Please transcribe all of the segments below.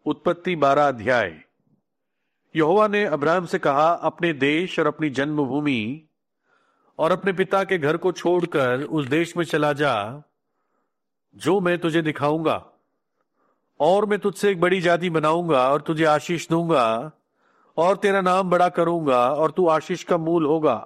उत्पत्ति 12 अध्याय। यहोवा ने अब्राहम से कहा, अपने देश और अपनी जन्मभूमि और अपने पिता के घर को छोड़कर उस देश में चला जा जो मैं तुझे दिखाऊंगा, और मैं तुझसे एक बड़ी जाति बनाऊंगा और तुझे आशीष दूंगा और तेरा नाम बड़ा करूंगा और तू आशीष का मूल होगा।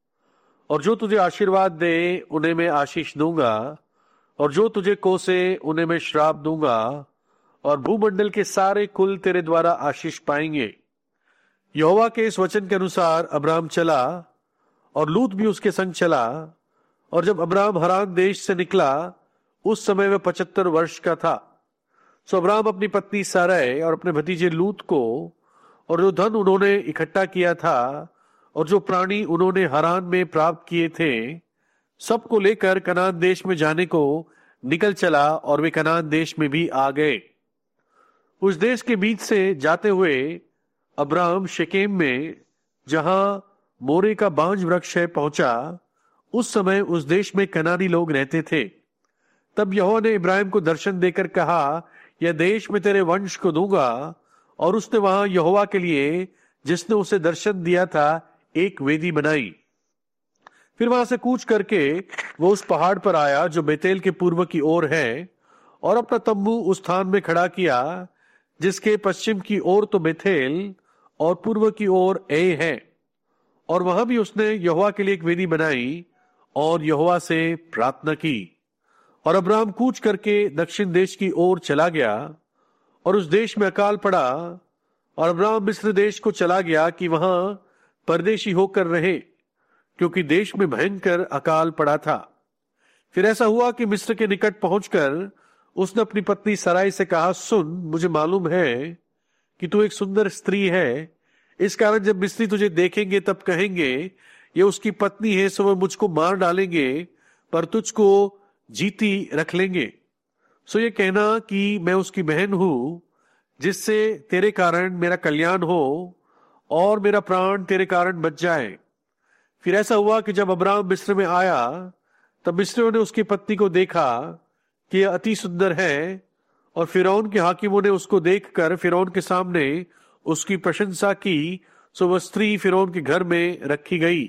और जो तुझे आशीर्वाद दे उन्हें मैं आशीष दूंगा, और जो तुझे कोसे उन्हें मैं श्राप दूंगा, और भूमंडल के सारे कुल तेरे द्वारा आशीष पाएंगे। यहोवा के इस वचन के अनुसार अब्राहम चला और लूत भी उसके संग चला। और जब अब्राहम हरान देश से निकला उस समय वह 75 वर्ष का था। सो अब्राहम अपनी पत्नी सारै और अपने भतीजे लूत को और जो धन उन्होंने इकट्ठा किया था और जो प्राणी उन्होंने हरान में प्राप्त किए थे, सबको लेकर कनान देश में जाने को निकल चला, और वे कनान देश में भी आ गए। उस देश के बीच से जाते हुए अब्राहम शेकेम में, जहां मोरे का बांज वृक्ष है, पहुंचा। उस समय उस देश में कनानी लोग रहते थे। तब यहोवा ने इब्राहिम को दर्शन देकर कहा, यह देश मैं तेरे वंश को दूंगा। और उसने वहां यहोवा के लिए, जिसने उसे दर्शन दिया था, एक वेदी बनाई। फिर वहां से कूच करके वो उस पहाड़ पर आया जो बेतेल के पूर्व की ओर है, और अपना तंबू उस स्थान में खड़ा किया जिसके पश्चिम की ओर तो बेथेल और पूर्व की ओर ए है। और वहां भी उसने यहोवा के लिए एक वेदी बनाई और यहोवा से प्रार्थना की। और अब्राहम कूच करके दक्षिण देश की ओर चला गया, और उस देश में अकाल पड़ा। और अब्राहम मिस्र देश को चला गया कि वहां परदेशी होकर रहे, क्योंकि देश में भयंकर अकाल पड़ा था। फिर ऐसा हुआ कि मिस्र के निकट पहुंचकर उसने अपनी पत्नी सराय से कहा, सुन, मुझे मालूम है कि तू एक सुंदर स्त्री है। इस कारण जब मिस्री तुझे देखेंगे तब कहेंगे, ये उसकी पत्नी है, सो वह मुझको मार डालेंगे, पर तुझको जीती रख लेंगे। सो ये कहना कि मैं उसकी बहन हूं, जिससे तेरे कारण मेरा कल्याण हो और मेरा प्राण तेरे कारण बच जाए। फिर ऐसा हुआ कि जब अब्राहम मिस्र में आया, तब मिस्रियों ने उसकी पत्नी को देखा कि यह अति सुंदर है, और फिरौन के हाकिमों ने उसको देखकर फिरौन के सामने उसकी प्रशंसा की। सो वह स्त्री फिरौन के घर में रखी गई,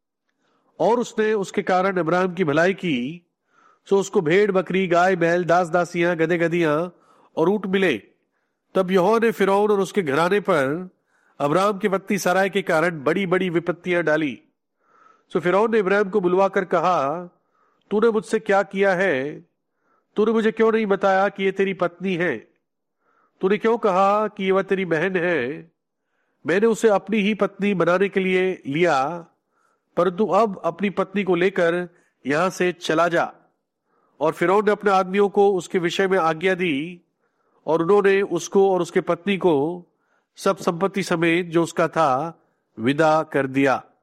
और उसने उसके कारण अब्राहम की भलाई की। सो उसको भेड़ बकरी, गाय बैल, दास दासियां, गदे गदियां और ऊंट मिले। तब यहोवा ने फिरौन और उसके घराने पर अब्राहम की पत्नी सराय के कारण बड़ी बड़ी विपत्तियां डाली। सो फिरौन ने इब्राहिम को बुलवा कर कहा, तूने मुझसे क्या किया है? तूने मुझे क्यों नहीं बताया कि ये तेरी पत्नी है? तूने क्यों कहा कि वह तेरी बहन है? मैंने उसे अपनी ही पत्नी बनाने के लिए लिया, परंतु अब अपनी पत्नी को लेकर यहां से चला जा। और फिरौन ने अपने आदमियों को उसके विषय में आज्ञा दी, और उन्होंने उसको और उसके पत्नी को सब संपत्ति समेत जो उसका था विदा कर दिया।